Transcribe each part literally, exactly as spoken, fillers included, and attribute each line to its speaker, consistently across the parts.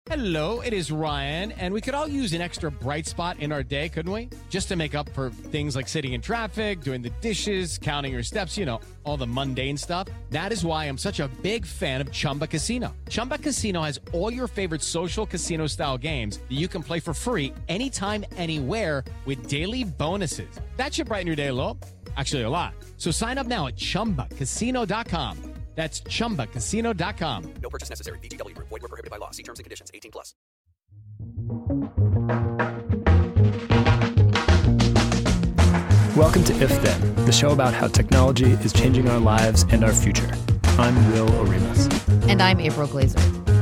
Speaker 1: Hello, it is Ryan, and we could all use an extra bright spot in our day, couldn't we? Just to make up for things like sitting in traffic, doing the dishes, counting your steps, you know, all the mundane stuff. That is why I'm such a big fan of Chumba Casino. Chumba Casino has all your favorite social casino-style games that you can play for free anytime, anywhere with daily bonuses. That should brighten your day a little. Actually, a lot. So sign up now at chumba casino dot com. That's chumba casino dot com.
Speaker 2: No purchase necessary. V G W Group. Void where prohibited by law. See terms and conditions. eighteen plus.
Speaker 3: Welcome to If Then, the show about how technology is changing our lives and our future. I'm Will Oremus.
Speaker 4: And I'm April Glazer.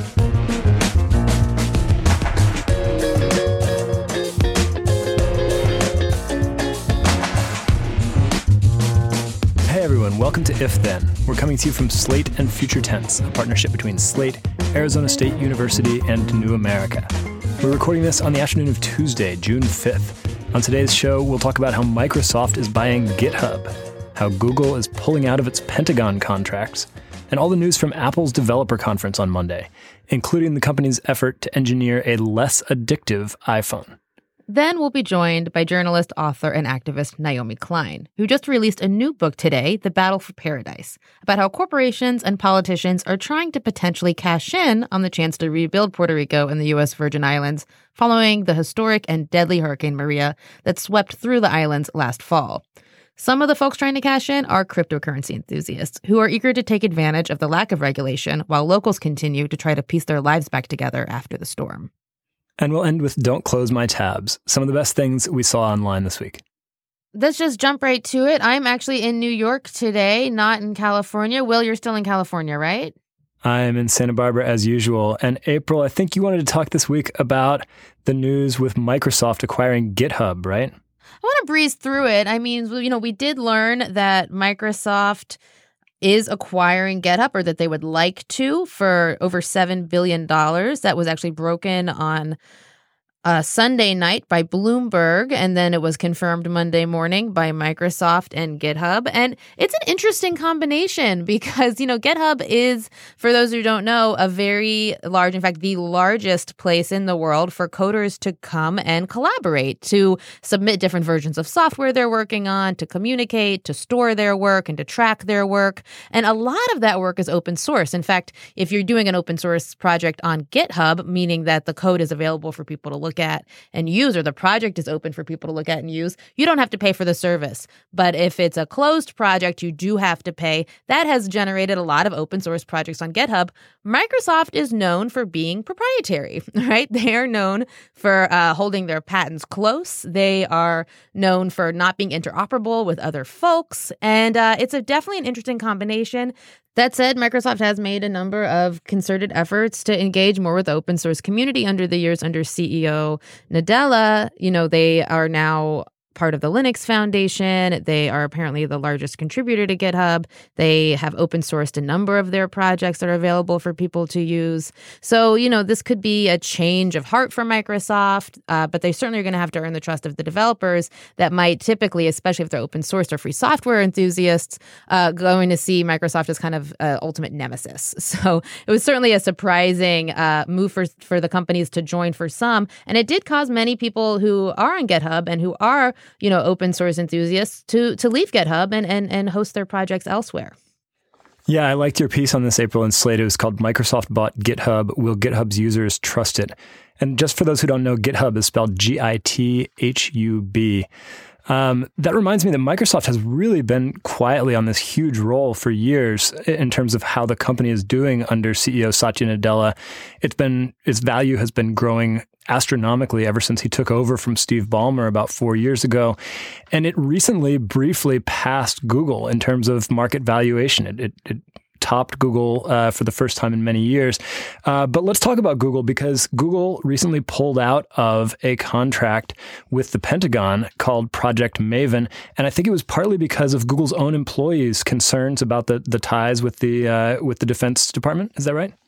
Speaker 3: Hey everyone, welcome to If Then. We're coming to you from Slate and Future Tense, a partnership between Slate, Arizona State University, and New America. We're recording this on the afternoon of Tuesday, June fifth. On today's show, we'll talk about how Microsoft is buying GitHub, how Google is pulling out of its Pentagon contracts, and all the news from Apple's developer conference on Monday, including the company's effort to engineer a less addictive iPhone.
Speaker 4: Then we'll be joined by journalist, author, and activist Naomi Klein, who just released a new book today, The Battle for Paradise, about how corporations and politicians are trying to potentially cash in on the chance to rebuild Puerto Rico and the U S Virgin Islands following the historic and deadly Hurricane Maria that swept through the islands last fall. Some of the folks trying to cash in are cryptocurrency enthusiasts who are eager to take advantage of the lack of regulation while locals continue to try to piece their lives back together after the storm.
Speaker 3: And we'll end with Don't Close My Tabs, some of the best things we saw online this week.
Speaker 4: Let's just jump right to it. I'm actually in New York today, not in California. Will, you're still in California, right?
Speaker 3: I'm in Santa Barbara as usual. And April, I think you wanted to talk this week about the news with Microsoft acquiring GitHub, right?
Speaker 4: I want to breeze through it. I mean, you know, we did learn that Microsoft is acquiring GitHub, or that they would like to, for over seven billion dollars. That was actually broken on uh, Sunday night by Bloomberg, and then it was confirmed Monday morning by Microsoft and GitHub. And it's an interesting combination because, you know, GitHub is, for those who don't know, a very large, in fact, the largest place in the world for coders to come and collaborate, to submit different versions of software they're working on, to communicate, to store their work, and to track their work. And a lot of that work is open source. In fact, if you're doing an open source project on GitHub, meaning that the code is available for people to look at and use, or the project is open for people to look at and use, you don't have to pay for the service. But if it's a closed project, you do have to pay. That has generated a lot of open source projects on GitHub. Microsoft is known for being proprietary, right? They are known for uh, holding their patents close. They are known for not being interoperable with other folks. And uh, it's a definitely an interesting combination. That said, Microsoft has made a number of concerted efforts to engage more with the open source community under the years under C E O Nadella. You know, they are now part of the Linux Foundation. They are apparently the largest contributor to GitHub. They have open sourced a number of their projects that are available for people to use. So, you know, this could be a change of heart for Microsoft, uh, but they certainly are going to have to earn the trust of the developers that might typically, especially if they're open source or free software enthusiasts, uh, going to see Microsoft as kind of uh, ultimate nemesis. So it was certainly a surprising uh, move for, for the companies to join for some. And it did cause many people who are on GitHub and who are you know, open source enthusiasts to to leave GitHub and, and, and host their projects elsewhere.
Speaker 3: Yeah, I liked your piece on this, April, in Slate. It was called Microsoft Bought GitHub. Will GitHub's users trust it? And just for those who don't know, GitHub is spelled G I T H U B. Um, that reminds me that Microsoft has really been quietly on this huge roll for years in terms of how the company is doing under C E O Satya Nadella. It's been, its value has been growing astronomically ever since he took over from Steve Ballmer about four years ago. And it recently briefly passed Google in terms of market valuation. It, it, it topped Google uh, for the first time in many years. Uh, but let's talk about Google, because Google recently pulled out of a contract with the Pentagon called Project Maven. And I think it was partly because of Google's own employees' concerns about the, the ties with the uh, with the Defense Department. Is that right?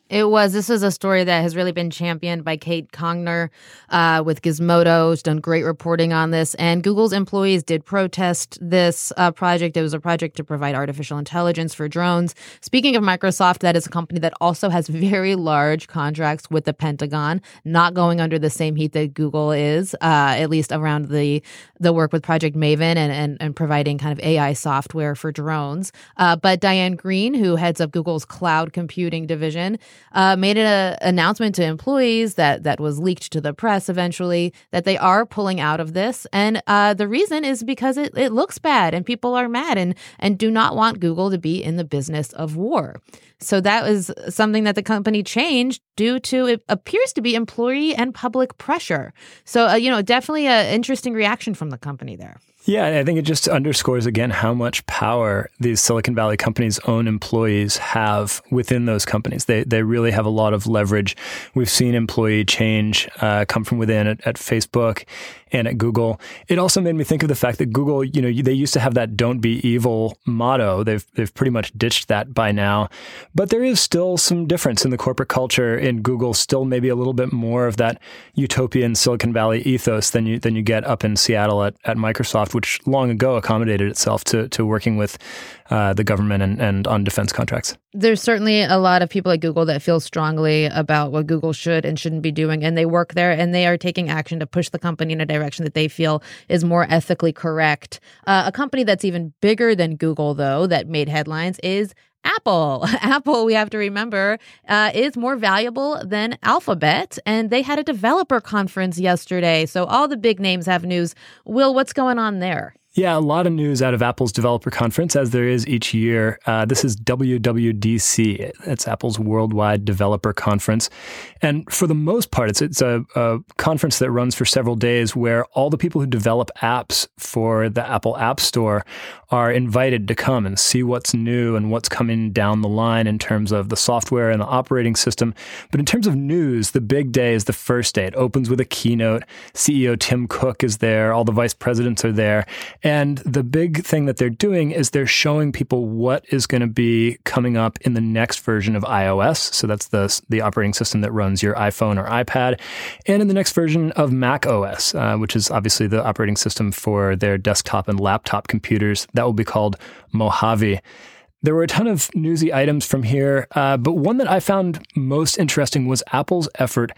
Speaker 4: It was. This is a story that has really been championed by Kate Congner uh, with Gizmodo. She's done great reporting on this. And Google's employees did protest this uh, project. It was a project to provide artificial intelligence for drones. Speaking of Microsoft, that is a company that also has very large contracts with the Pentagon, not going under the same heat that Google is, uh, at least around the the work with Project Maven and, and, and providing kind of A I software for drones. Uh, but Diane Green, who heads up Google's cloud computing division, Uh, made an announcement to employees that that was leaked to the press eventually, that they are pulling out of this. And uh, the reason is because it, it looks bad and people are mad and, and do not want Google to be in the business of war. So that was something that the company changed due to, it appears to be employee and public pressure. So, uh, you know, definitely an interesting reaction from the company there.
Speaker 3: Yeah, I think it just underscores again how much power these Silicon Valley companies' own employees have within those companies. They they really have a lot of leverage. We've seen employee change uh, come from within at, at Facebook and at Google. It also made me think of the fact that Google, you know, they used to have that "Don't be evil" motto. They've they've pretty much ditched that by now, but there is still some difference in the corporate culture in Google. Still, maybe a little bit more of that utopian Silicon Valley ethos than you than you get up in Seattle at at Microsoft, which long ago accommodated itself to to working with uh, the government and, and on defense contracts.
Speaker 4: There's certainly a lot of people at Google that feel strongly about what Google should and shouldn't be doing, and they work there, and they are taking action to push the company in a direction that they feel is more ethically correct. Uh, a company that's even bigger than Google, though, that made headlines is Apple. Apple, we have to remember, uh, is more valuable than Alphabet, and they had a developer conference yesterday, so all the big names have news. Will, what's going on there?
Speaker 3: Yeah, a lot of news out of Apple's developer conference, as there is each year. Uh, this is W W D C. It's Apple's worldwide developer conference. And for the most part, it's it's a, a conference that runs for several days where all the people who develop apps for the Apple App Store are invited to come and see what's new and what's coming down the line in terms of the software and the operating system. But in terms of news, the big day is the first day. It opens with a keynote. C E O Tim Cook is there. All the vice presidents are there. And the big thing that they're doing is they're showing people what is going to be coming up in the next version of iOS. So that's the, the operating system that runs your iPhone or iPad. And in the next version of Mac O S, uh, which is obviously the operating system for their desktop and laptop computers. That will be called Mojave. There were a ton of newsy items from here, uh, but one that I found most interesting was Apple's effort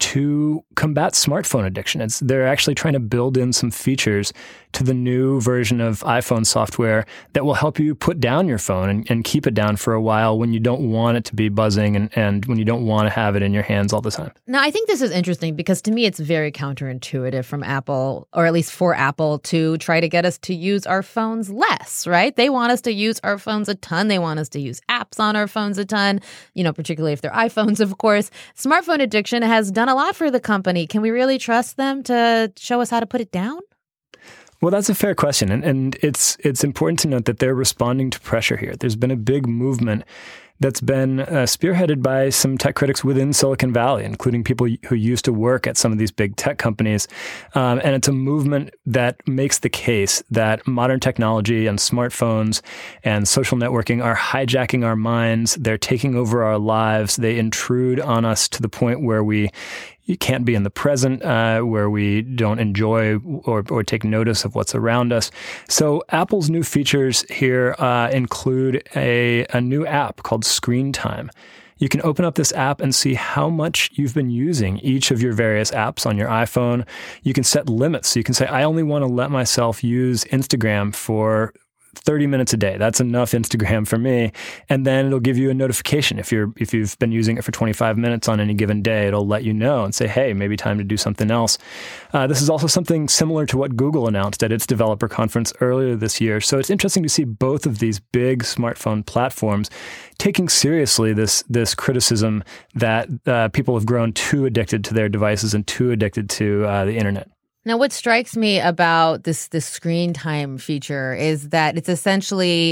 Speaker 3: to combat smartphone addiction. It's, they're actually trying to build in some features to the new version of iPhone software that will help you put down your phone and, and keep it down for a while when you don't want it to be buzzing and, and when you don't want to have it in your hands all the time.
Speaker 4: Now, I think this is interesting because to me, it's very counterintuitive from Apple, or at least for Apple, to try to get us to use our phones less, right? They want us to use our phones a ton. They want us to use apps on our phones a ton, you know, particularly if they're iPhones, of course. Smartphone addiction has done a lot for the company. Can we really trust them to show us how to put it down?
Speaker 3: Well, that's a fair question. And, and it's it's important to note that they're responding to pressure here. There's been a big movement that's been uh, spearheaded by some tech critics within Silicon Valley, including people who used to work at some of these big tech companies. Um, and it's a movement that makes the case that modern technology and smartphones and social networking are hijacking our minds. They're taking over our lives. They intrude on us to the point where we you can't be in the present, uh, where we don't enjoy or, or take notice of what's around us. So Apple's new features here uh, include a, a new app called Screen Time. You can open up this app and see how much you've been using each of your various apps on your iPhone. You can set limits. So you can say, I only want to let myself use Instagram for thirty minutes a day. That's enough Instagram for me. And then it'll give you a notification. If you're, if you've been using it for twenty-five minutes on any given day, it'll let you know and say, hey, maybe time to do something else. Uh, this is also something similar to what Google announced at its developer conference earlier this year. So it's interesting to see both of these big smartphone platforms taking seriously this, this criticism that uh, people have grown too addicted to their devices and too addicted to uh, the internet.
Speaker 4: Now, what strikes me about this this screen time feature is that it's essentially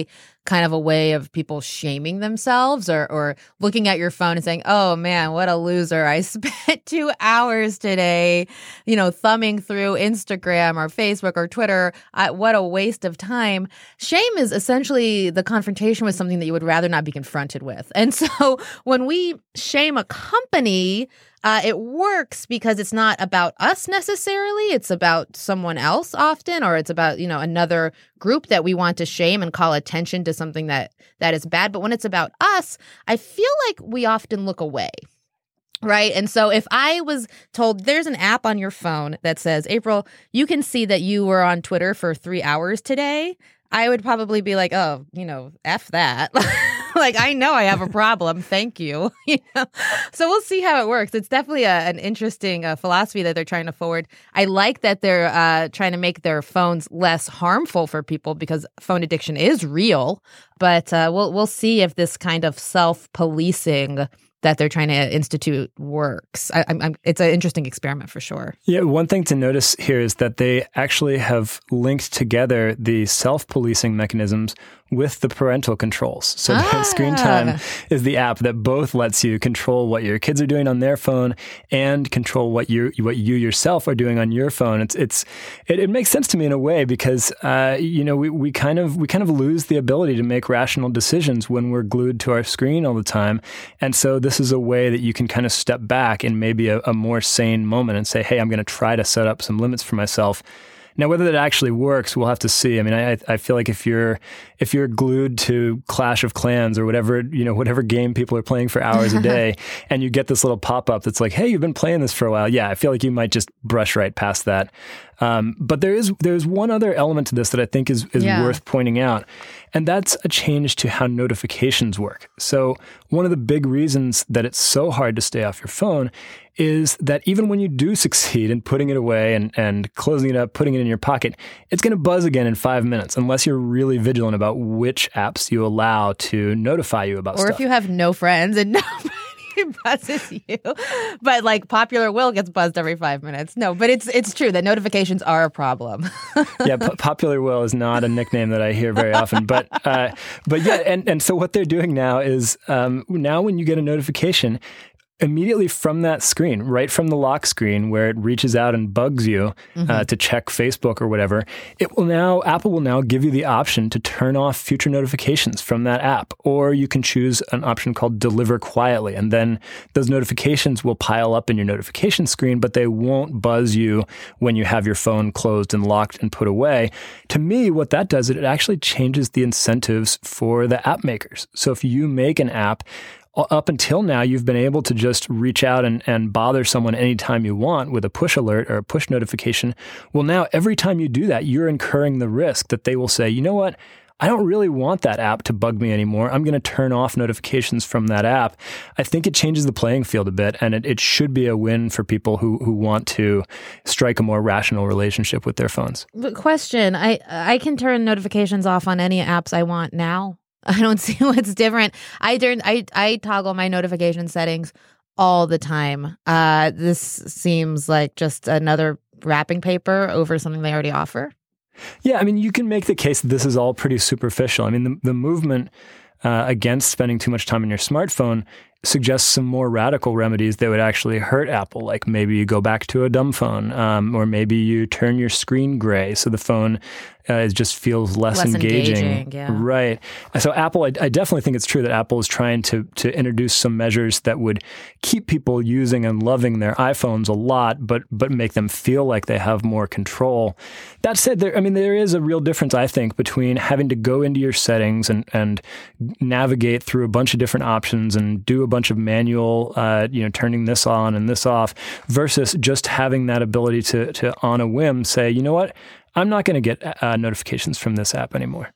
Speaker 4: kind of a way of people shaming themselves or or looking at your phone and saying, oh man, what a loser. I spent two hours today, you know, thumbing through Instagram or Facebook or Twitter. I, what a waste of time. Shame is essentially the confrontation with something that you would rather not be confronted with. And so when we shame a company, Uh, it works because it's not about us necessarily. It's about someone else often, or it's about, you know, another group that we want to shame and call attention to something that that is bad. But when it's about us, I feel like we often look away. Right. And so if I was told there's an app on your phone that says, April, you can see that you were on Twitter for three hours today, I would probably be like, oh, you know, F that. Like, I know I have a problem. Thank you. You know? So we'll see how it works. It's definitely a, an interesting uh, philosophy that they're trying to forward. I like that they're uh, trying to make their phones less harmful for people because phone addiction is real. But uh, we'll we'll see if this kind of self-policing that they're trying to institute works. I, I'm, I'm, it's an interesting experiment for sure.
Speaker 3: Yeah, one thing to notice here is that they actually have linked together the self-policing mechanisms with the parental controls. So
Speaker 4: ah.
Speaker 3: Screen Time is the app that both lets you control what your kids are doing on their phone and control what you what you yourself are doing on your phone. It's it's it, it makes sense to me in a way because uh, you know we, we kind of we kind of lose the ability to make rational decisions when we're glued to our screen all the time. And so this is a way that you can kind of step back in maybe a, a more sane moment and say, hey, I'm going to try to set up some limits for myself. Now, whether that actually works, we'll have to see. I mean, I I feel like if you're if you're glued to Clash of Clans or whatever, you know, whatever game people are playing for hours a day, and you get this little pop-up that's like, hey, you've been playing this for a while. Yeah, I feel like you might just brush right past that. Um, but there is there's one other element to this that I think is, is
Speaker 4: yeah.
Speaker 3: worth pointing out, and that's a change to how notifications work. So one of the big reasons that it's so hard to stay off your phone is that even when you do succeed in putting it away and, and closing it up, putting it in your pocket, it's going to buzz again in five minutes unless you're really vigilant about which apps you allow to notify you about
Speaker 4: or
Speaker 3: stuff.
Speaker 4: Or if you have no friends and nobody buzzes you. But like Popular Will gets buzzed every five minutes. No, but it's it's true that notifications are a problem.
Speaker 3: yeah, P- Popular Will is not a nickname that I hear very often. But uh, but yeah, and, and so what they're doing now is um, now when you get a notification, immediately from that screen, right from the lock screen where it reaches out and bugs you mm-hmm. uh, to check Facebook or whatever, it will now, Apple will now give you the option to turn off future notifications from that app. Or you can choose an option called Deliver Quietly. And then those notifications will pile up in your notification screen, but they won't buzz you when you have your phone closed and locked and put away. To me, what that does, it actually changes the incentives for the app makers. So if you make an app, up until now, you've been able to just reach out and, and bother someone anytime you want with a push alert or a push notification. Well, now every time you do that, you're incurring the risk that they will say, you know what? I don't really want that app to bug me anymore. I'm going to turn off notifications from that app. I think it changes the playing field a bit, and it, it should be a win for people who, who want to strike a more rational relationship with their phones.
Speaker 4: But question, I I can turn notifications off on any apps I want now. I don't see what's different. I turn, I I toggle my notification settings all the time. Uh, this seems like just another wrapping paper over something they already offer.
Speaker 3: Yeah, I mean, you can make the case that this is all pretty superficial. I mean, the, the movement uh, against spending too much time on your smartphone suggests some more radical remedies that would actually hurt Apple, like maybe you go back to a dumb phone, um, or maybe you turn your screen gray so the phone uh, it just feels less,
Speaker 4: less
Speaker 3: engaging.
Speaker 4: engaging yeah.
Speaker 3: Right. So Apple, I, I definitely think it's true that Apple is trying to to introduce some measures that would keep people using and loving their iPhones a lot, but but make them feel like they have more control. That said, there, I mean, there is a real difference, I think, between having to go into your settings and, and navigate through a bunch of different options and do a bunch of manual, uh, you know, turning this on and this off, versus just having that ability to, to on a whim, say, you know what, I'm not going to get uh, notifications from this app anymore.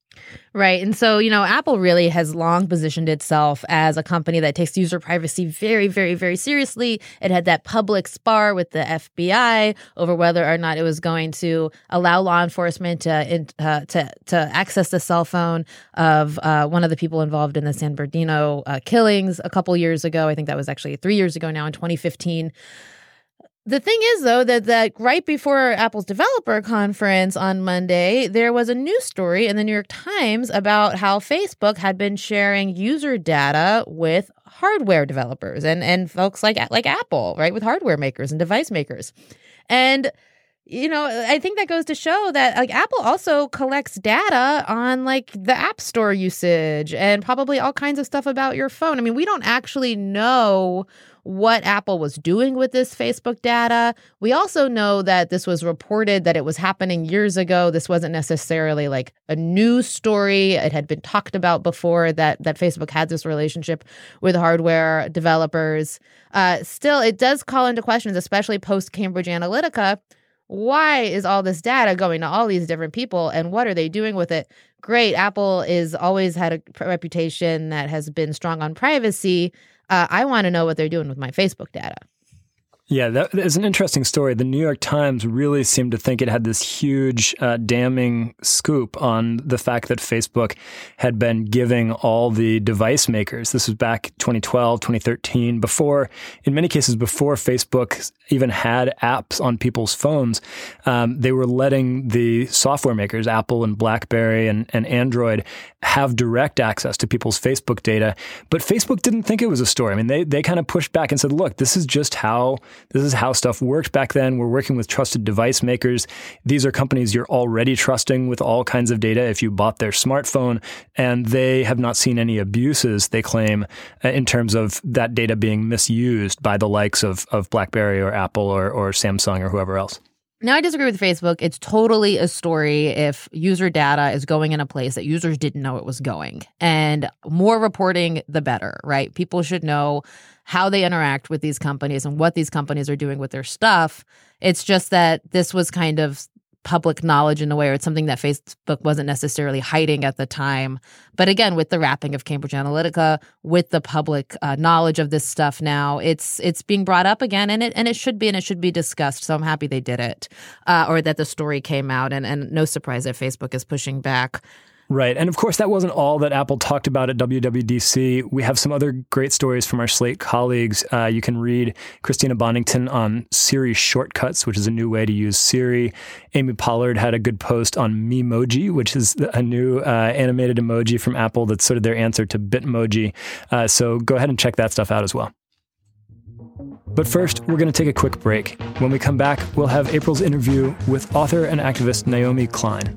Speaker 4: Right. And so, you know, Apple really has long positioned itself as a company that takes user privacy very, very, very seriously. It had that public spar with the F B I over whether or not it was going to allow law enforcement to uh, to, to access the cell phone of uh, one of the people involved in the San Bernardino uh, killings a couple years ago. I think that was actually three years ago now in twenty fifteen. The thing is, though, that, that right before Apple's developer conference on Monday, there was a news story in the New York Times about how Facebook had been sharing user data with hardware developers and, and folks like, like Apple, right, with hardware makers and device makers. And, you know, I think that goes to show that like Apple also collects data on like the App Store usage and probably all kinds of stuff about your phone. I mean, we don't actually know what Apple was doing with this Facebook data. We also know that this was reported that it was happening years ago. This wasn't necessarily like a news story. It had been talked about before that that Facebook had this relationship with hardware developers. Uh, still, it does call into questions, especially post-Cambridge Analytica. Why is all this data going to all these different people and what are they doing with it? Great. Apple is always had a reputation that has been strong on privacy. Uh, I want to know what they're doing with my Facebook data.
Speaker 3: Yeah, that is an interesting story. The New York Times really seemed to think it had this huge uh, damning scoop on the fact that Facebook had been giving all the device makers. This was back twenty twelve, twenty thirteen, before, in many cases, before Facebook even had apps on people's phones. Um, they were letting the software makers, Apple and BlackBerry and, and Android, have direct access to people's Facebook data. But Facebook didn't think it was a story. I mean, they they kind of pushed back and said, look, this is just how This is how stuff worked back then. We're working with trusted device makers. These are companies you're already trusting with all kinds of data if you bought their smartphone, and they have not seen any abuses, they claim, in terms of that data being misused by the likes of, of BlackBerry or Apple or, or Samsung or whoever else.
Speaker 4: Now, I disagree with Facebook. It's totally a story if user data is going in a place that users didn't know it was going. And more reporting, the better, right? People should know how they interact with these companies and what these companies are doing with their stuff. It's just that this was kind of public knowledge in a way, or it's something that Facebook wasn't necessarily hiding at the time. But again, with the wrapping of Cambridge Analytica, with the public uh, knowledge of this stuff now, it's it's being brought up again, and it and it should be, and it should be discussed. So I'm happy they did it, uh, or that the story came out, and, and no surprise that Facebook is pushing back.
Speaker 3: Right. And of course, that wasn't all that Apple talked about at W W D C. We have some other great stories from our Slate colleagues. Uh, you can read Christina Bonington on Siri shortcuts, which is a new way to use Siri. Amy Pollard had a good post on Memoji, which is a new uh, animated emoji from Apple that's sort of their answer to Bitmoji. Uh, so go ahead and check that stuff out as well. But first, we're going to take a quick break. When we come back, we'll have April's interview with author and activist Naomi Klein.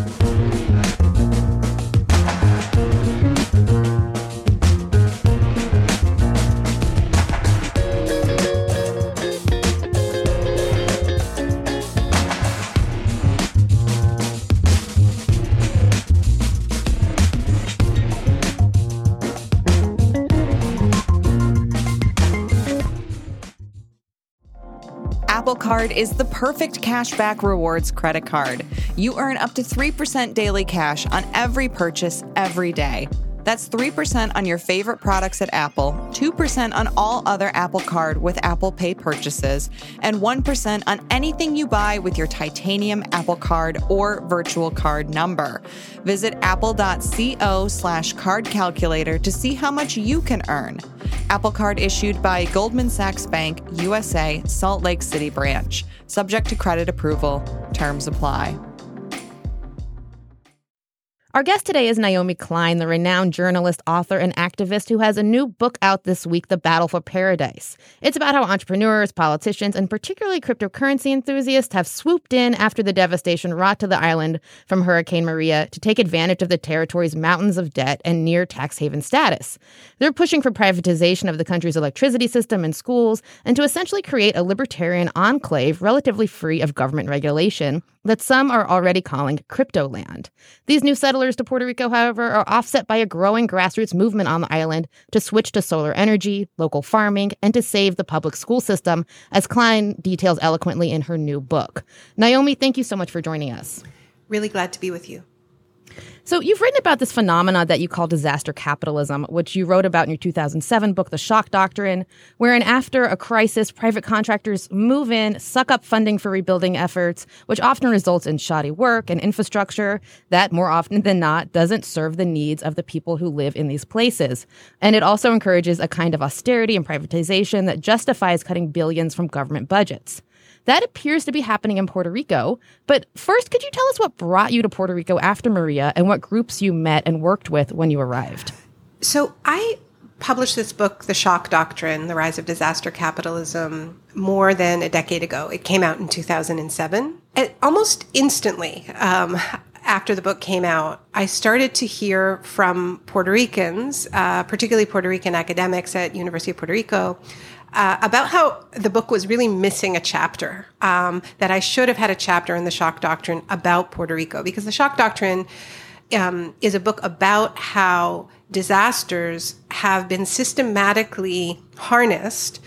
Speaker 5: Apple Card is the perfect cashback rewards credit card. You earn up to three percent daily cash on every purchase every day. That's three percent on your favorite products at Apple, two percent on all other Apple Card with Apple Pay purchases, and one percent on anything you buy with your titanium Apple Card or virtual card number. Visit apple.co slash card calculator to see how much you can earn. Apple Card issued by Goldman Sachs Bank, U S A, Salt Lake City branch. Subject to credit approval. Terms apply.
Speaker 4: Our guest today is Naomi Klein, the renowned journalist, author, and activist who has a new book out this week, The Battle for Paradise. It's about how entrepreneurs, politicians, and particularly cryptocurrency enthusiasts have swooped in after the devastation wrought to the island from Hurricane Maria to take advantage of the territory's mountains of debt and near tax haven status. They're pushing for privatization of the country's electricity system and schools and to essentially create a libertarian enclave relatively free of government regulation that some are already calling crypto land. These new settlers to Puerto Rico, however, are offset by a growing grassroots movement on the island to switch to solar energy, local farming, and to save the public school system, as Klein details eloquently in her new book. Naomi, thank you so much for joining us.
Speaker 6: Really glad to be with you.
Speaker 4: So you've written about this phenomena that you call disaster capitalism, which you wrote about in your two thousand seven book, The Shock Doctrine, wherein after a crisis, private contractors move in, suck up funding for rebuilding efforts, which often results in shoddy work and infrastructure that, more often than not, doesn't serve the needs of the people who live in these places. And it also encourages a kind of austerity and privatization that justifies cutting billions from government budgets. That appears to be happening in Puerto Rico. But first, could you tell us what brought you to Puerto Rico after Maria and what groups you met and worked with when you arrived?
Speaker 6: So I published this book, The Shock Doctrine, The Rise of Disaster Capitalism, more than a decade ago. It came out in two thousand seven. And almost instantly, um, after the book came out, I started to hear from Puerto Ricans, uh, particularly Puerto Rican academics at University of Puerto Rico, Uh, about how the book was really missing a chapter, um, that I should have had a chapter in The Shock Doctrine about Puerto Rico, because The Shock Doctrine um, is a book about how disasters have been systematically harnessed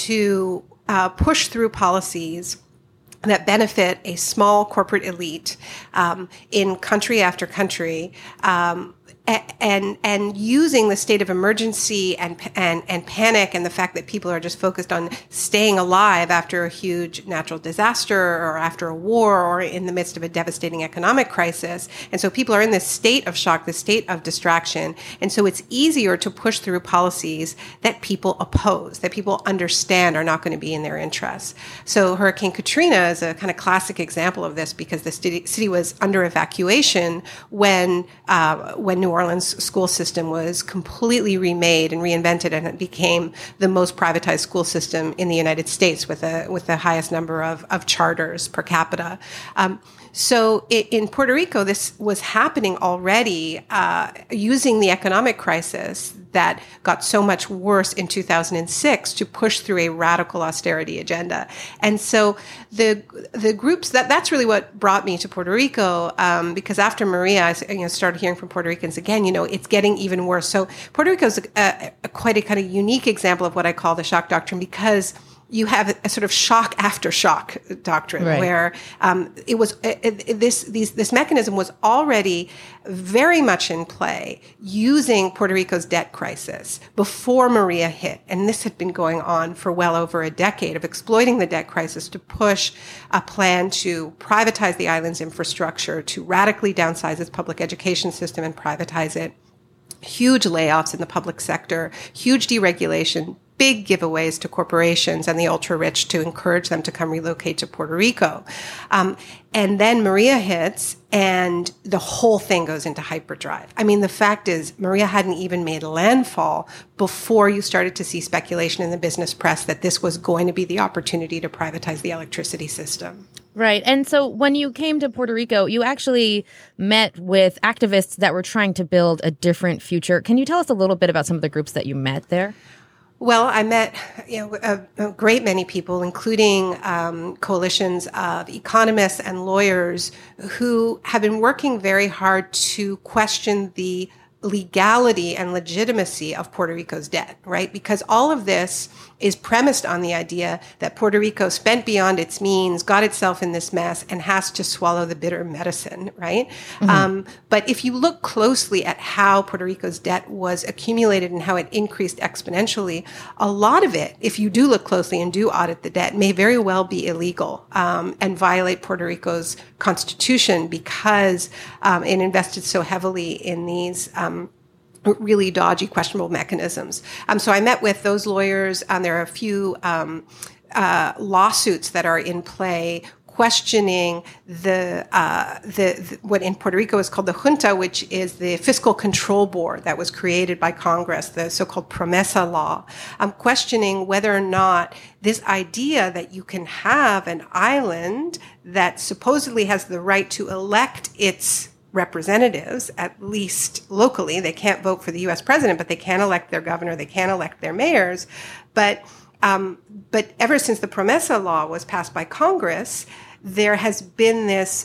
Speaker 6: to uh, push through policies that benefit a small corporate elite um, in country after country, um, and and using the state of emergency and and and panic and the fact that people are just focused on staying alive after a huge natural disaster or after a war or in the midst of a devastating economic crisis. And so people are in this state of shock, this state of distraction. And so it's easier to push through policies that people oppose, that people understand are not going to be in their interests. So Hurricane Katrina is a kind of classic example of this, because the city, city was under evacuation when uh, when New Orleans school system was completely remade and reinvented, and it became the most privatized school system in the United States, with a with the highest number of, of charters per capita. Um, so it, in Puerto Rico, this was happening already, uh, using the economic crisis that got so much worse in two thousand six to push through a radical austerity agenda. And so the the groups, that that's really what brought me to Puerto Rico, um, because after Maria, I you know, started hearing from Puerto Ricans again, you know, it's getting even worse. So Puerto Rico is a, a, a quite a kind of unique example of what I call the shock doctrine, because you have a, a sort of shock after shock doctrine, right, where um, it was it, it, this these, this mechanism was already very much in play, using Puerto Rico's debt crisis before Maria hit, and this had been going on for well over a decade, of exploiting the debt crisis to push a plan to privatize the island's infrastructure, to radically downsize its public education system and privatize it. Huge layoffs in the public sector, huge deregulation, big giveaways to corporations and the ultra-rich to encourage them to come relocate to Puerto Rico. Um, and then Maria hits, and the whole thing goes into hyperdrive. I mean, the fact is, Maria hadn't even made landfall before you started to see speculation in the business press that this was going to be the opportunity to privatize the electricity system.
Speaker 4: Right. And so when you came to Puerto Rico, you actually met with activists that were trying to build a different future. Can you tell us a little bit about some of the groups that you met there?
Speaker 6: Well, I met you know, a, a great many people, including um, coalitions of economists and lawyers who have been working very hard to question the legality and legitimacy of Puerto Rico's debt, right? Because all of this is premised on the idea that Puerto Rico spent beyond its means, got itself in this mess, and has to swallow the bitter medicine, right? Mm-hmm. Um, but if you look closely at how Puerto Rico's debt was accumulated and how it increased exponentially, a lot of it, if you do look closely and do audit the debt, may very well be illegal um, and violate Puerto Rico's constitution, because um, it invested so heavily in these um, really dodgy, questionable mechanisms. Um, so I met with those lawyers. Um, there are a few um, uh, lawsuits that are in play questioning the, uh, the, the what in Puerto Rico is called the junta, which is the fiscal control board that was created by Congress, the so-called Promesa law, um, questioning whether or not this idea that you can have an island that supposedly has the right to elect its representatives, at least locally. They can't vote for the U S president, but they can elect their governor, they can elect their mayors. But um, but ever since the Promesa law was passed by Congress, there has been this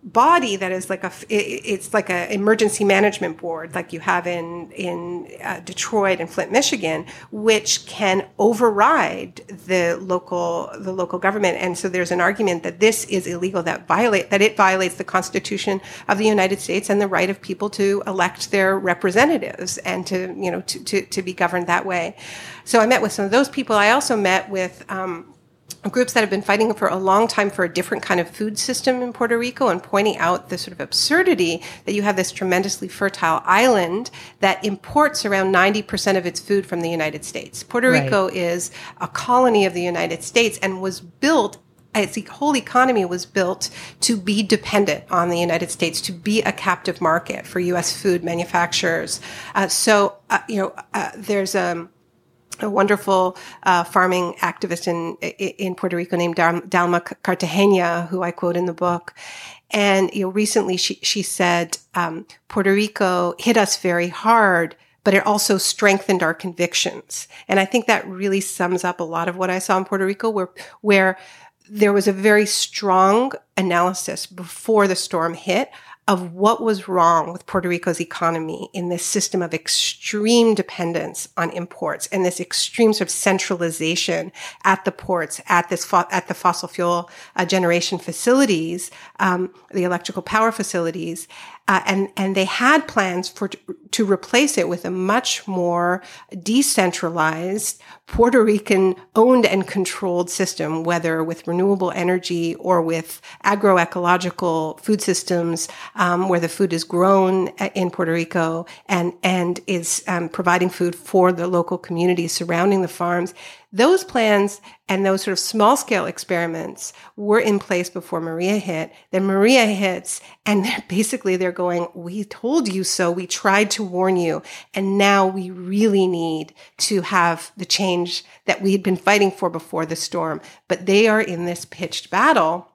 Speaker 6: body that is like a, it's like an emergency management board, like you have in, in uh, Detroit and Flint, Michigan, which can override the local, the local government. And so there's an argument that this is illegal, that violate, that it violates the Constitution of the United States and the right of people to elect their representatives and to, you know, to, to, to be governed that way. So I met with some of those people. I also met with, um, groups that have been fighting for a long time for a different kind of food system in Puerto Rico and pointing out the sort of absurdity that you have this tremendously fertile island that imports around ninety percent of its food from the United States. Puerto
Speaker 4: Right.
Speaker 6: Rico is a colony of the United States and was built its whole economy was built to be dependent on the United States, to be a captive market for U S food manufacturers. Uh, so, uh, you know, uh, there's a, a wonderful uh, farming activist in in Puerto Rico named Dalma Cartagena, who I quote in the book. And, you know, recently she, she said, um, Puerto Rico hit us very hard, but it also strengthened our convictions. And I think that really sums up a lot of what I saw in Puerto Rico, where, where there was a very strong analysis before the storm hit of what was wrong with Puerto Rico's economy in this system of extreme dependence on imports and this extreme sort of centralization at the ports, at this fo- at the fossil fuel uh, generation facilities, um, the electrical power facilities, uh, and and they had plans for to replace it with a much more decentralized Puerto Rican owned and controlled system, whether with renewable energy or with agroecological food systems, um, where the food is grown in Puerto Rico and, and is um, providing food for the local communities surrounding the farms. Those plans and those sort of small scale experiments were in place before Maria hit. Then Maria hits and they're basically they're going, we told you so. We tried to warn you. And now we really need to have the change that we had been fighting for before the storm. But they are in this pitched battle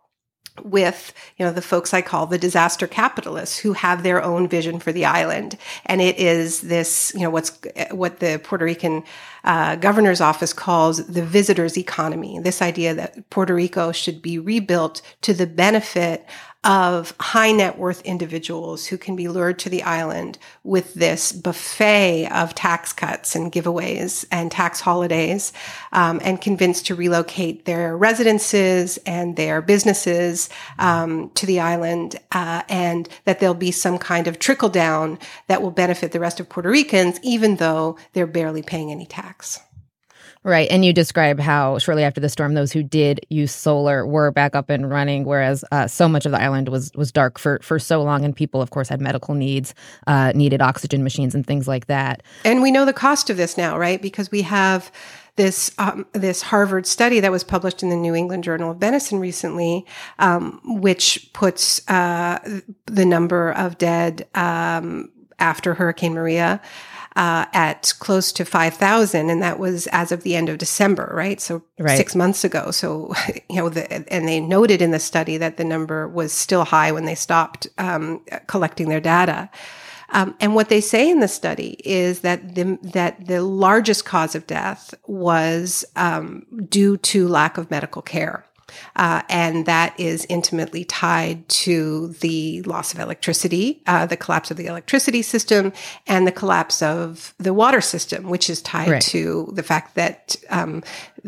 Speaker 6: with, you know, the folks I call the disaster capitalists who have their own vision for the island. And it is this, you know, what's, what the Puerto Rican uh, governor's office calls the visitor's economy. This idea that Puerto Rico should be rebuilt to the benefit of high net worth individuals who can be lured to the island with this buffet of tax cuts and giveaways and tax holidays, um, and convinced to relocate their residences and their businesses um, to the island, uh, and that there'll be some kind of trickle down that will benefit the rest of Puerto Ricans, even though they're barely paying any tax.
Speaker 4: Right. And you describe how shortly after the storm, those who did use solar were back up and running, whereas uh, so much of the island was was dark for, for so long. And people, of course, had medical needs, uh, needed oxygen machines and things like that.
Speaker 6: And we know the cost of this now, right? Because we have this um, this Harvard study that was published in the New England Journal of Medicine recently, um, which puts uh, the number of dead um, after Hurricane Maria Uh, at close to five thousand, and that was as of the end of December, right? So
Speaker 4: right.
Speaker 6: six months ago. So, you know, the, and they noted in the study that the number was still high when they stopped um, collecting their data. Um, and what they say in the study is that the, that the largest cause of death was um, due to lack of medical care. Uh, and that is intimately tied to the loss of electricity, uh, the collapse of the electricity system, and the collapse of the water system, which is tied
Speaker 4: right.
Speaker 6: to the fact that um,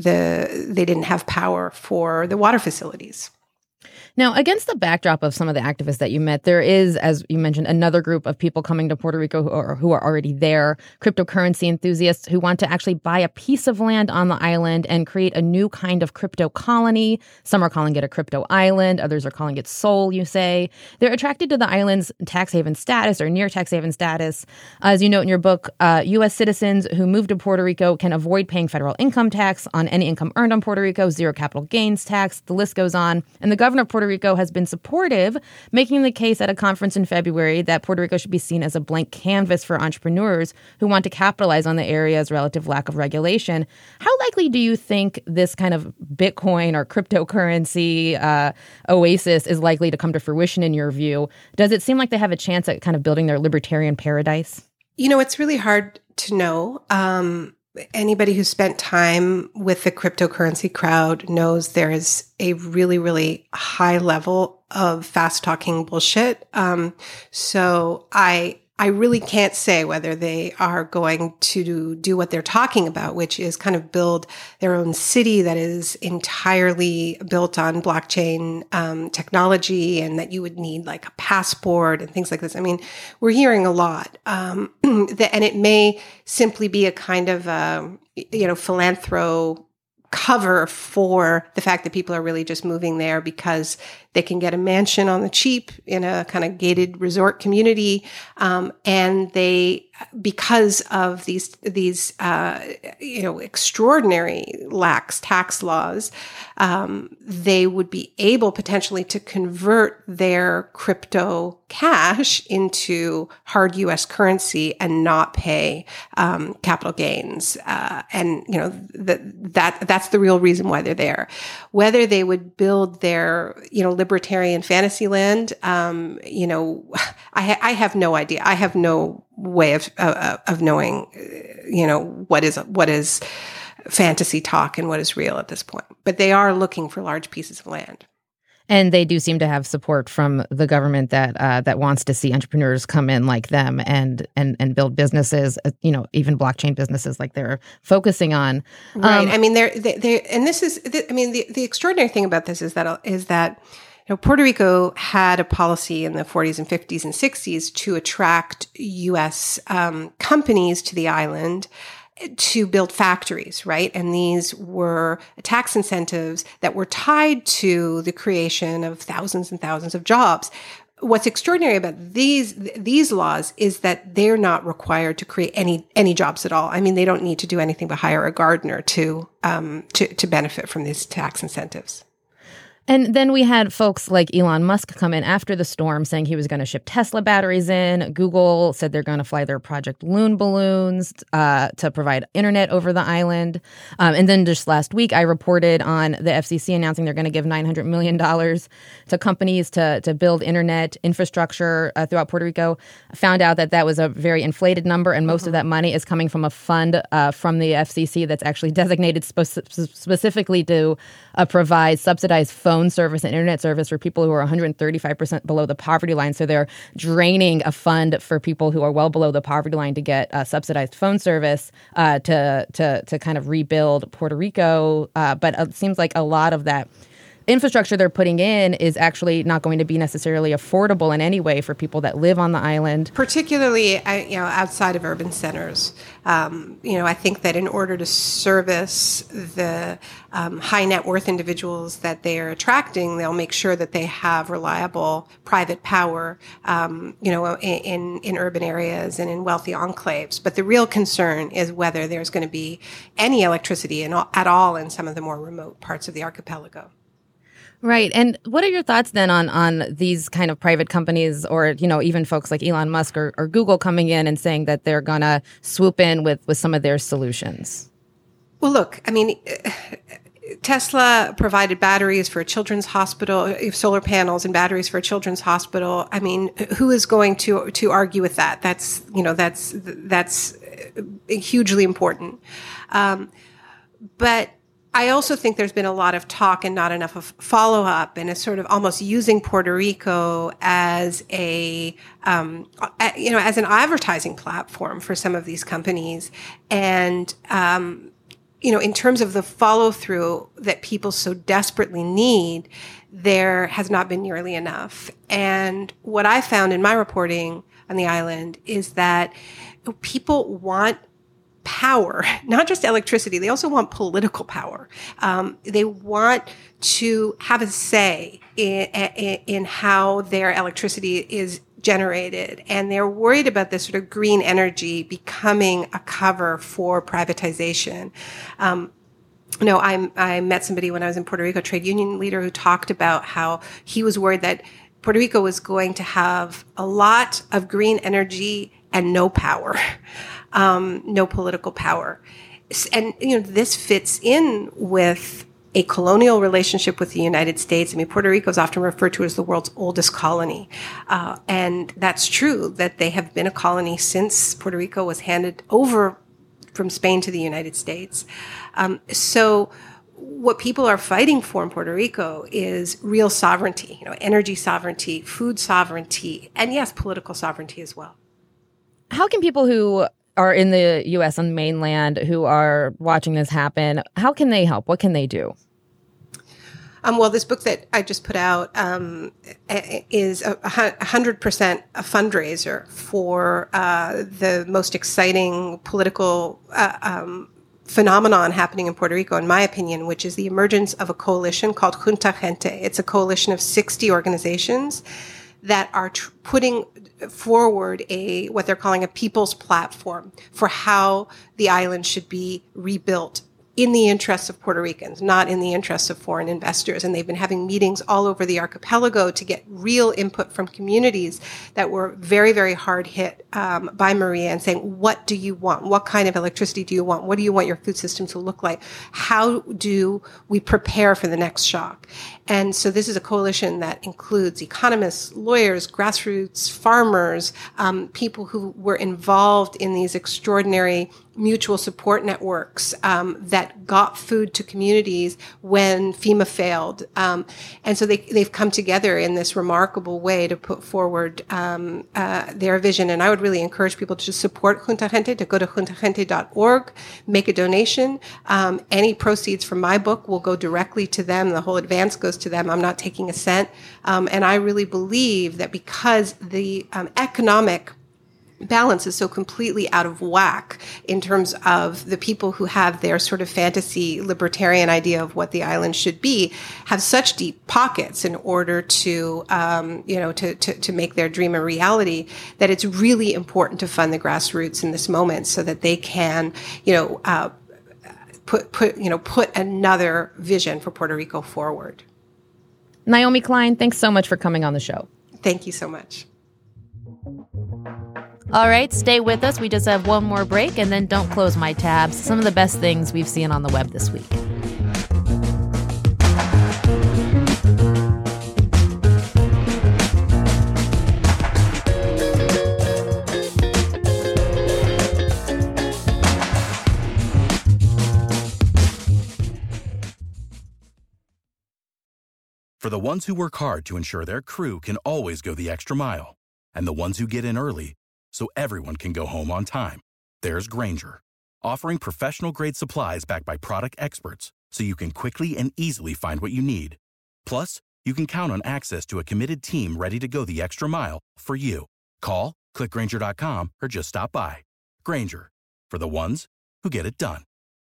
Speaker 6: the they didn't have power for the water facilities.
Speaker 4: Now, against the backdrop of some of the activists that you met, there is, as you mentioned, another group of people coming to Puerto Rico who are, who are already there, cryptocurrency enthusiasts who want to actually buy a piece of land on the island and create a new kind of crypto colony. Some are calling it a crypto island. Others are calling it Sol, you say. They're attracted to the island's tax haven status or near tax haven status. As you note in your book, uh, U S citizens who move to Puerto Rico can avoid paying federal income tax on any income earned on Puerto Rico, zero capital gains tax. The list goes on. And the governor of Puerto Rico has been supportive, making the case at a conference in February that Puerto Rico should be seen as a blank canvas for entrepreneurs who want to capitalize on the area's relative lack of regulation. How likely do you think this kind of Bitcoin or cryptocurrency uh, oasis is likely to come to fruition in your view? Does it seem like they have a chance at kind of building their libertarian paradise?
Speaker 6: You know, it's really hard to know. Um, anybody who spent time with the cryptocurrency crowd knows there is a really, really high level of fast talking bullshit. Um, so I, I really can't say whether they are going to do, do what they're talking about, which is kind of build their own city that is entirely built on blockchain um, technology, and that you would need like a passport and things like this. I mean, we're hearing a lot, um, that, and it may simply be a kind of uh, you know philanthro cover for the fact that people are really just moving there because they can get a mansion on the cheap in a kind of gated resort community. Um, and they, because of these, these, uh, you know, extraordinary lax tax laws, um, they would be able potentially to convert their crypto cash into hard U S currency and not pay, um, capital gains. Uh, and, you know, that, that, that's the real reason why they're there. Whether they would build their, you know, libertarian fantasy land, um, you know, I, ha- I have no idea. I have no way of, uh, of knowing, you know, what is, what is fantasy talk and what is real at this point. But they are looking for large pieces of land.
Speaker 4: And they do seem to have support from the government that uh, that wants to see entrepreneurs come in like them and and and build businesses, uh, you know, even blockchain businesses like they're focusing on.
Speaker 6: Right.
Speaker 4: Um,
Speaker 6: I mean, they're, they, they, and this is, I mean, the, the extraordinary thing about this is that, is that, you know, Puerto Rico had a policy in the forties and fifties and sixties to attract U S um, companies to the island to build factories, right? And these were tax incentives that were tied to the creation of thousands and thousands of jobs. What's extraordinary about these these laws is that they're not required to create any any jobs at all. I mean, they don't need to do anything but hire a gardener to um to to benefit from these tax incentives.
Speaker 4: And then we had folks like Elon Musk come in after the storm saying he was going to ship Tesla batteries in. Google said they're going to fly their Project Loon balloons uh, to provide internet over the island. Um, and then just last week, I reported on the F C C announcing they're going to give nine hundred million dollars to companies to, to build internet infrastructure uh, throughout Puerto Rico. I found out that that was a very inflated number, and most mm-hmm. of that money is coming from a fund uh, from the F C C that's actually designated spe- specifically to uh, provide subsidized phone service and internet service for people who are one hundred thirty-five percent below the poverty line. So they're draining a fund for people who are well below the poverty line to get uh, subsidized phone service uh, to to to kind of rebuild Puerto Rico. Uh, but it seems like a lot of that infrastructure they're putting in is actually not going to be necessarily affordable in any way for people that live on the island,
Speaker 6: particularly uh, you know outside of urban centers. Um, you know, I think that in order to service the um, high net worth individuals that they are attracting, they'll make sure that they have reliable private power. Um, you know, in, in in urban areas and in wealthy enclaves. But the real concern is whether there's going to be any electricity in, at all in some of the more remote parts of the archipelago.
Speaker 4: Right. And what are your thoughts then on on these kind of private companies, or, you know, even folks like Elon Musk or, or Google coming in and saying that they're going to swoop in with, with some of their solutions?
Speaker 6: Well, look, I mean, Tesla provided batteries for a children's hospital, solar panels and batteries for a children's hospital. I mean, who is going to to argue with that? That's, you know, that's that's hugely important. Um, but I also think there's been a lot of talk and not enough of follow-up, and it's sort of almost using Puerto Rico as a, um, a, you know, as an advertising platform for some of these companies. And, um, you know, in terms of the follow-through that people so desperately need, there has not been nearly enough. And what I found in my reporting on the island is that people want power, not just electricity. They also want political power. Um, they want to have a say in, in, in how their electricity is generated. And they're worried about this sort of green energy becoming a cover for privatization. Um, you know, I, I met somebody when I was in Puerto Rico, a trade union leader, who talked about how he was worried that Puerto Rico was going to have a lot of green energy and no power. Um, no political power. And, you know, this fits in with a colonial relationship with the United States. I mean, Puerto Rico is often referred to as the world's oldest colony. Uh, and that's true that they have been a colony since Puerto Rico was handed over from Spain to the United States. Um, so what people are fighting for in Puerto Rico is real sovereignty, you know, energy sovereignty, food sovereignty, and yes, political sovereignty as well.
Speaker 4: How can people who are in the U S on the mainland who are watching this happen, how can they help? What can they do?
Speaker 6: Um, well, this book that I just put out um, is a hundred percent a fundraiser for uh, the most exciting political uh, um, phenomenon happening in Puerto Rico, in my opinion, which is the emergence of a coalition called Junta Gente. It's a coalition of sixty organizations that are tr- putting forward a what they're calling a people's platform for how the island should be rebuilt in the interests of Puerto Ricans, not in the interests of foreign investors. And they've been having meetings all over the archipelago to get real input from communities that were very, very hard hit um, by Maria, and saying, what do you want? What kind of electricity do you want? What do you want your food system to look like? How do we prepare for the next shock? And so this is a coalition that includes economists, lawyers, grassroots farmers, um, people who were involved in these extraordinary mutual support networks um, that got food to communities when FEMA failed. Um, and so they, they've come together in this remarkable way to put forward um, uh, their vision. And I would really encourage people to just support Junta Gente, to go to junta gente dot org, make a donation. Um, any proceeds from my book will go directly to them. The whole advance goes to them. I'm not taking a cent. Um, and I really believe that because the um, economic balance is so completely out of whack in terms of the people who have their sort of fantasy libertarian idea of what the island should be, have such deep pockets in order to, um, you know, to, to, to make their dream a reality, that it's really important to fund the grassroots in this moment so that they can, you know, uh, put, put, you know, put another vision for Puerto Rico forward.
Speaker 4: Naomi Klein, thanks so much for coming on the show.
Speaker 6: Thank you so much.
Speaker 4: All right, stay with us. We just have one more break, and then don't close my tabs. Some of the best things we've seen on the web this week.
Speaker 7: For the ones who work hard to ensure their crew can always go the extra mile, and the ones who get in early so everyone can go home on time, there's Grainger, offering professional-grade supplies backed by product experts so you can quickly and easily find what you need. Plus, you can count on access to a committed team ready to go the extra mile for you. Call, click Grainger dot com, or just stop by. Grainger, for the ones who get it done.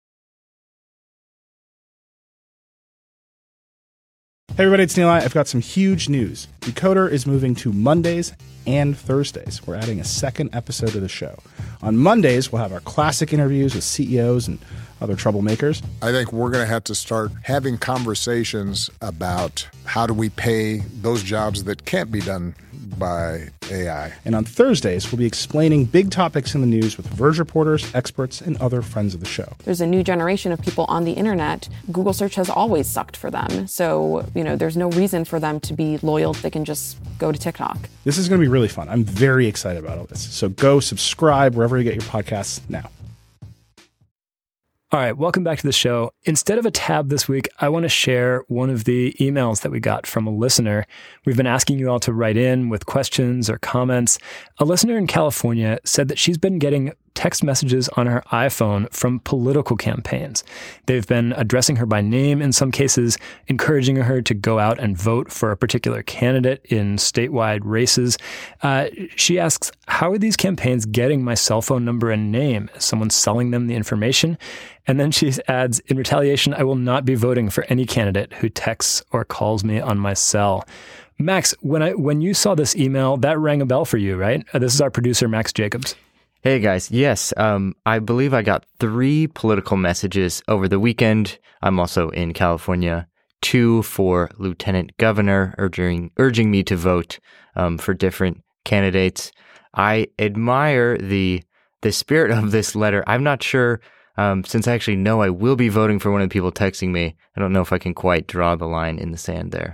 Speaker 8: Hey everybody, it's Neil. I've got some huge news. Decoder is moving to Mondays and Thursdays. We're adding a second episode to the show. On Mondays, we'll have our classic interviews with C E Os and other troublemakers.
Speaker 9: I think we're going to have to start having conversations about how do we pay those jobs that can't be done by A I.
Speaker 8: And on Thursdays, we'll be explaining big topics in the news with Verge reporters, experts, and other friends of the show.
Speaker 10: There's a new generation of people on the internet. Google search has always sucked for them. So, you know, there's no reason for them to be loyal. They can just go to TikTok.
Speaker 8: This is going to be really fun. I'm very excited about all this. So go subscribe wherever you get your podcasts now.
Speaker 3: All right, welcome back to the show. Instead of a tab this week, I want to share one of the emails that we got from a listener. We've been asking you all to write in with questions or comments. A listener in California said that she's been getting text messages on her iPhone from political campaigns. They've been addressing her by name in some cases, encouraging her to go out and vote for a particular candidate in statewide races. Uh, she asks, how are these campaigns getting my cell phone number and name? Is someone selling them the information? And then she adds, in retaliation, I will not be voting for any candidate who texts or calls me on my cell. Max, when I when you saw this email, that rang a bell for you, right? Uh, this is our producer, Max Jacobs.
Speaker 11: Hey guys, yes, um, I believe I got three political messages over the weekend. I'm also in California. Two for lieutenant governor urging urging me to vote um, for different candidates. I admire the the spirit of this letter. I'm not sure, um, since I actually know I will be voting for one of the people texting me, I don't know if I can quite draw the line in the sand there.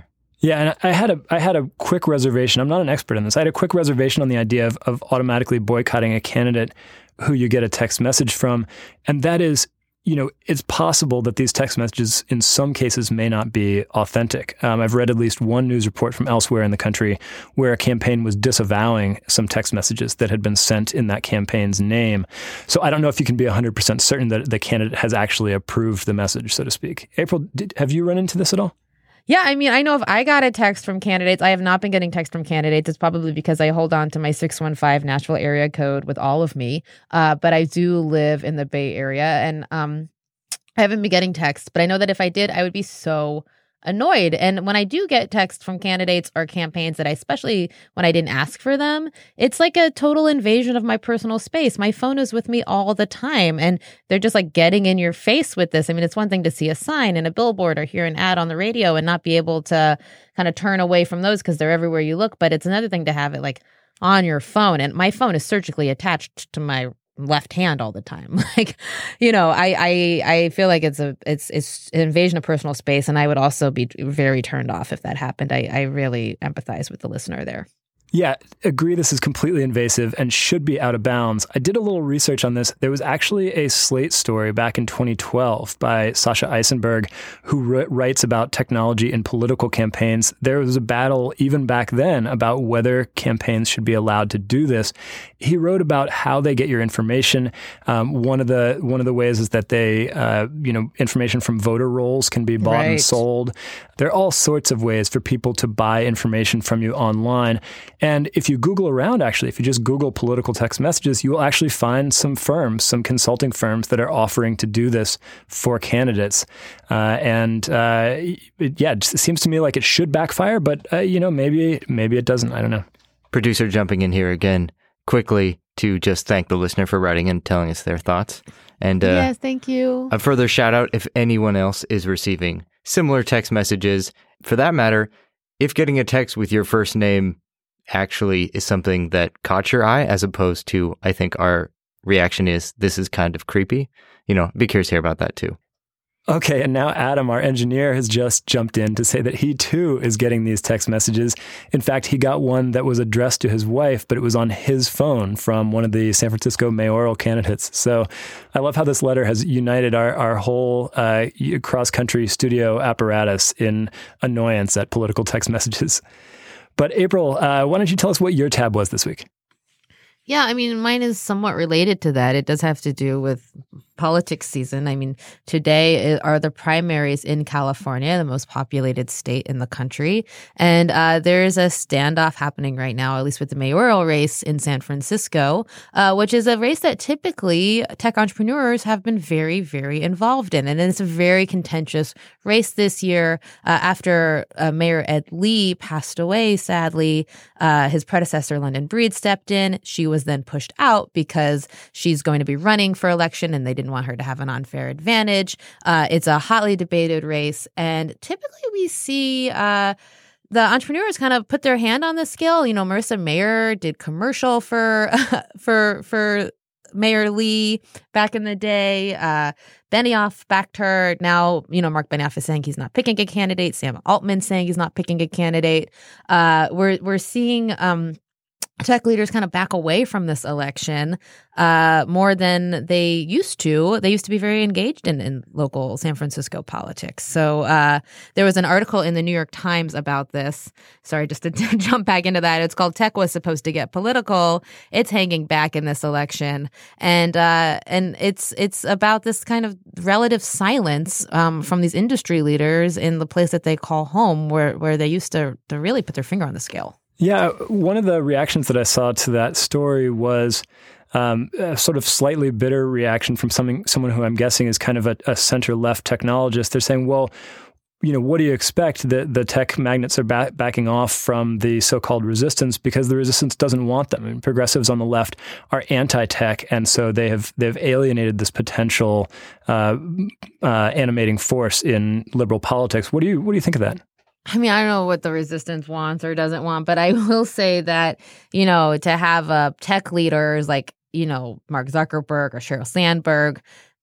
Speaker 3: Yeah, and I had a I had a quick reservation. I'm not an expert in this. I had a quick reservation on the idea of, of automatically boycotting a candidate who you get a text message from. And that is, you know, it's possible that these text messages in some cases may not be authentic. Um, I've read at least one news report from elsewhere in the country where a campaign was disavowing some text messages that had been sent in that campaign's name. So I don't know if you can be one hundred percent certain that the candidate has actually approved the message, so to speak. April, did, have you run into this at all?
Speaker 4: Yeah, I mean, I know if I got a text from candidates, I have not been getting text from candidates. It's probably because I hold on to my six one five Nashville area code with all of me. Uh, but I do live in the Bay Area, and um, I haven't been getting texts. But I know that if I did, I would be so annoyed. And when I do get texts from candidates or campaigns that I, especially when I didn't ask for them, it's like a total invasion of my personal space. My phone is with me all the time, and they're just like getting in your face with this. I mean, it's one thing to see a sign in a billboard or hear an ad on the radio and not be able to kind of turn away from those because they're everywhere you look. But it's another thing to have it like on your phone. And my phone is surgically attached to my left hand all the time. Like, you know, I, I I feel like it's a it's it's an invasion of personal space, and I would also be very turned off if that happened. I, I really empathize with the listener there.
Speaker 3: Yeah, agree this is completely invasive and should be out of bounds. I did a little research on this. There was actually a Slate story back in twenty twelve by Sasha Eisenberg, who r- writes about technology in political campaigns. There was a battle even back then about whether campaigns should be allowed to do this. He wrote about how they get your information. Um, one of the one of the ways is that they, uh, you know, information from voter rolls can be bought right. and sold. There are all sorts of ways for people to buy information from you online. And if you Google around, actually, if you just Google political text messages, you will actually find some firms, some consulting firms that are offering to do this for candidates. Uh, and uh, it, yeah, it seems to me like it should backfire, but uh, you know, maybe maybe it doesn't. I don't know.
Speaker 11: Producer jumping in here again quickly to just thank the listener for writing and telling us their thoughts. And uh,
Speaker 4: yes, thank you.
Speaker 11: A further shout out if anyone else is receiving similar text messages. For that matter, if getting a text with your first name actually is something that caught your eye, as opposed to, I think our reaction is, this is kind of creepy. You know, be curious to hear about that too.
Speaker 3: Okay, and now Adam, our engineer, has just jumped in to say that he too is getting these text messages. In fact, he got one that was addressed to his wife, but it was on his phone from one of the San Francisco mayoral candidates. So I love how this letter has united our, our whole uh, cross-country studio apparatus in annoyance at political text messages. But April, uh, why don't you tell us what your tab was this week?
Speaker 4: Yeah, I mean, mine is somewhat related to that. It does have to do with politics season. I mean, today are the primaries in California, the most populated state in the country. And uh, there's a standoff happening right now, at least with the mayoral race in San Francisco, uh, which is a race that typically tech entrepreneurs have been very, very involved in. And it's a very contentious race this year uh, after uh, Mayor Ed Lee passed away, sadly. Uh, his predecessor, London Breed, stepped in. She was then pushed out because she's going to be running for election and they didn't want her to have an unfair advantage. Uh, it's a hotly debated race. And typically we see uh, the entrepreneurs kind of put their hand on the scale. You know, Marissa Mayer did commercial for for for Mayor Lee back in the day. Uh, Benioff backed her. Now, you know, Mark Benioff is saying he's not picking a candidate. Sam Altman saying he's not picking a candidate. Uh, we're we're seeing um, tech leaders kind of back away from this election uh, more than they used to. They used to be very engaged in, in local San Francisco politics. So uh, there was an article in the New York Times about this. Sorry, just to jump back into that. It's called "Tech Was Supposed to Get Political. It's Hanging Back in This Election." And uh, and it's it's about this kind of relative silence um, from these industry leaders in the place that they call home, where, where they used to, to really put their finger on the scale.
Speaker 3: Yeah, one of the reactions that I saw to that story was um, a sort of slightly bitter reaction from something, someone who I'm guessing is kind of a, a center-left technologist. They're saying, well, you know, what do you expect? The, the tech magnates are back, backing off from the so-called resistance because the resistance doesn't want them. I mean, progressives on the left are anti-tech, and so they have they've alienated this potential uh, uh, animating force in liberal politics. What do you what do you think of that?
Speaker 4: I mean, I don't know what the resistance wants or doesn't want, but I will say that, you know, to have uh, tech leaders like, you know, Mark Zuckerberg or Sheryl Sandberg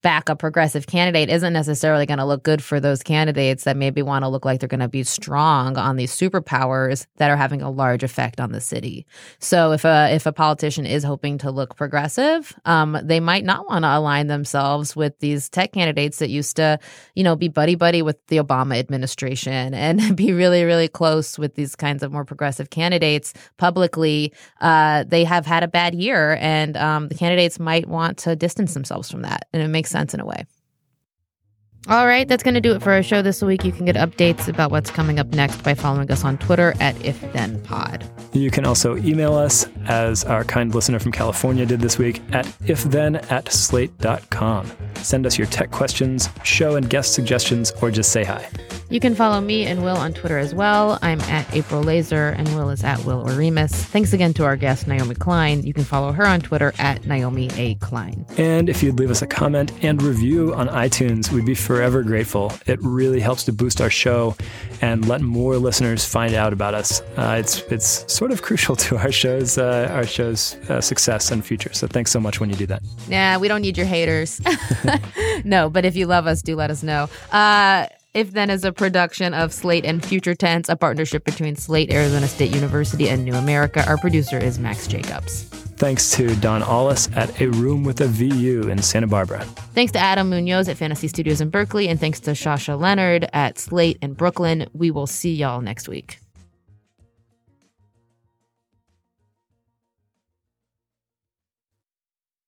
Speaker 4: back a progressive candidate isn't necessarily going to look good for those candidates that maybe want to look like they're going to be strong on these superpowers that are having a large effect on the city. So if a if a politician is hoping to look progressive, um, they might not want to align themselves with these tech candidates that used to, you know, be buddy buddy with the Obama administration and be really, really close with these kinds of more progressive candidates publicly. Uh, they have had a bad year, and um, the candidates might want to distance themselves from that, and it makes sense in a way. All right, that's going to do it for our show this week. You can get updates about what's coming up next by following us on Twitter at IfThenPod.
Speaker 3: You can also email us, as our kind listener from California did this week, at ifthen at slate dot com. Send us your tech questions, show and guest suggestions, or just say hi.
Speaker 4: You can follow me and Will on Twitter as well. I'm at April Laser, and Will is at Will Oremus. Thanks again to our guest, Naomi Klein. You can follow her on Twitter at Naomi A. Klein.
Speaker 3: And if you'd leave us a comment and review on iTunes, we'd be forever grateful. It really helps to boost our show and let more listeners find out about us. Uh, it's it's sort of crucial to our show's uh, our show's uh, success and future. So thanks so much when you do that.
Speaker 4: Nah, we don't need your haters. No, but if you love us, do let us know. Uh, If Then is a production of Slate and Future Tense, a partnership between Slate, Arizona State University, and New America. Our producer is Max Jacobs.
Speaker 3: Thanks to Don Allis at A Room with a V U in Santa Barbara.
Speaker 4: Thanks to Adam Munoz at Fantasy Studios in Berkeley, and thanks to Shasha Leonard at Slate in Brooklyn. We will see y'all next week.